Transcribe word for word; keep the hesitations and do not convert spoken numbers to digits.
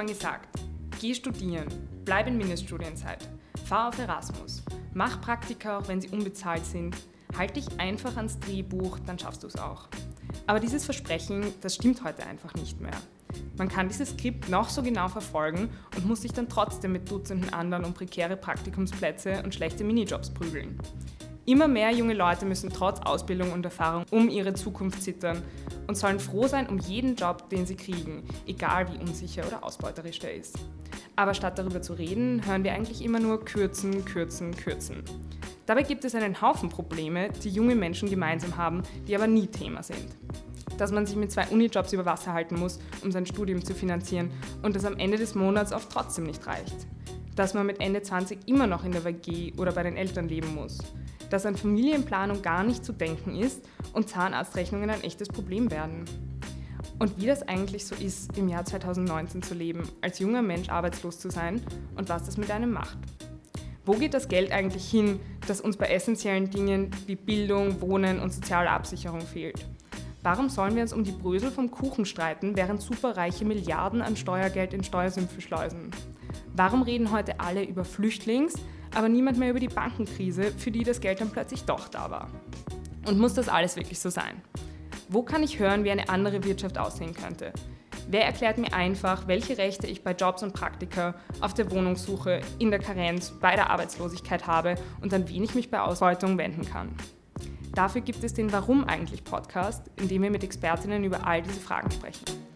man gesagt, geh studieren, bleib in Mindeststudienzeit, fahr auf Erasmus, mach Praktika, auch wenn sie unbezahlt sind, halt dich einfach ans Drehbuch, dann schaffst du es auch. Aber dieses Versprechen, das stimmt heute einfach nicht mehr. Man kann dieses Skript noch so genau verfolgen und muss sich dann trotzdem mit Dutzenden anderen um prekäre Praktikumsplätze und schlechte Minijobs prügeln. Immer mehr junge Leute müssen trotz Ausbildung und Erfahrung um ihre Zukunft zittern und sollen froh sein um jeden Job, den sie kriegen, egal wie unsicher oder ausbeuterisch der ist. Aber statt darüber zu reden, hören wir eigentlich immer nur kürzen, kürzen, kürzen. Dabei gibt es einen Haufen Probleme, die junge Menschen gemeinsam haben, die aber nie Thema sind. Dass man sich mit zwei Unijobs über Wasser halten muss, um sein Studium zu finanzieren und das am Ende des Monats oft trotzdem nicht reicht. Dass man mit Ende zwanzig immer noch in der W G oder bei den Eltern leben muss. Dass an Familienplanung gar nicht zu denken ist und Zahnarztrechnungen ein echtes Problem werden. Und wie das eigentlich so ist, im Jahr zweitausendneunzehn zu leben, als junger Mensch arbeitslos zu sein und was das mit einem macht. Wo geht das Geld eigentlich hin, das uns bei essentiellen Dingen wie Bildung, Wohnen und soziale Absicherung fehlt? Warum sollen wir uns um die Brösel vom Kuchen streiten, während Superreiche Milliarden an Steuergeld in Steuersümpfe schleusen? Warum reden heute alle über Flüchtlings-, aber niemand mehr über die Bankenkrise, für die das Geld dann plötzlich doch da war? Und muss das alles wirklich so sein? Wo kann ich hören, wie eine andere Wirtschaft aussehen könnte? Wer erklärt mir einfach, welche Rechte ich bei Jobs und Praktika, auf der Wohnungssuche, in der Karenz, bei der Arbeitslosigkeit habe und an wen ich mich bei Ausbeutung wenden kann? Dafür gibt es den Warum eigentlich Podcast, in dem wir mit Expertinnen über all diese Fragen sprechen.